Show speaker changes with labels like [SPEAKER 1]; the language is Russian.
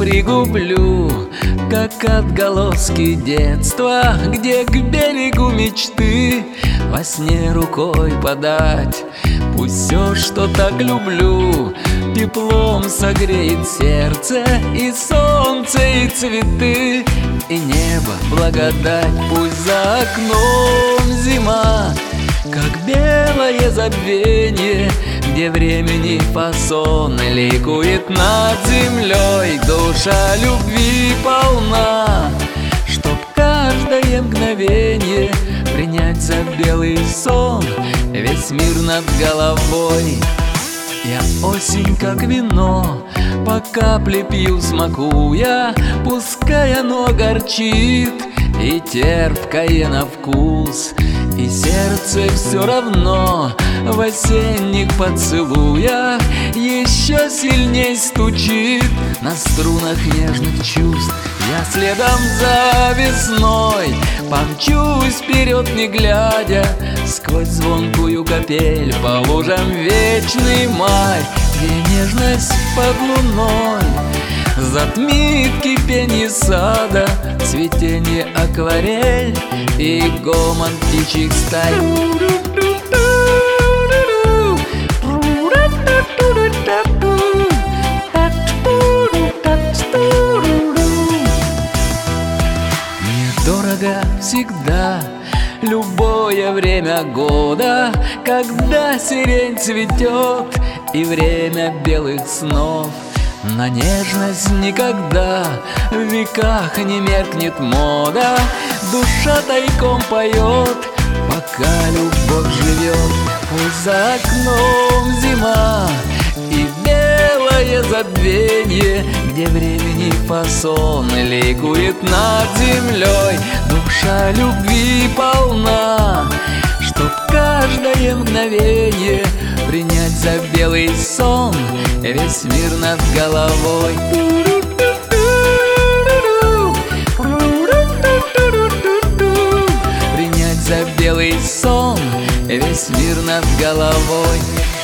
[SPEAKER 1] пригублю, как отголоски детства, где к берегу мечты во сне рукой подать. Пусть все, что так люблю, теплом согреет сердце, и солнце, и цветы, и небо благодать. Пусть за окном зима, как белое забвенье, где времени фасон ликует над землей. Душа любви полна, чтоб каждое мгновенье принять за белый сон весь мир над головой. Я осень, как вино, по капле пью, смакуя, пускай оно горчит и терпкое на вкус, и сердце все равно в осенних поцелуях еще сильней стучит на струнах нежных чувств. Я следом за весной помчусь вперед, не глядя, сквозь звонкую капель по лужам вечный май, где нежность под луной затмит кипенье сада, цветение акварель и гомон птичьих стай. Мне дорого всегда любое время года, когда сирень цветет, и время белых снов. На нежность никогда в веках не меркнет мода, душа тайком поет, пока любовь живет. Пусть за окном зима и белое забвенье, где времени фасон ликует над землей. Душа любви полна, чтоб каждое мгновенье принять за белый сон весь мир над головой. Принять за белый сон весь мир над головой.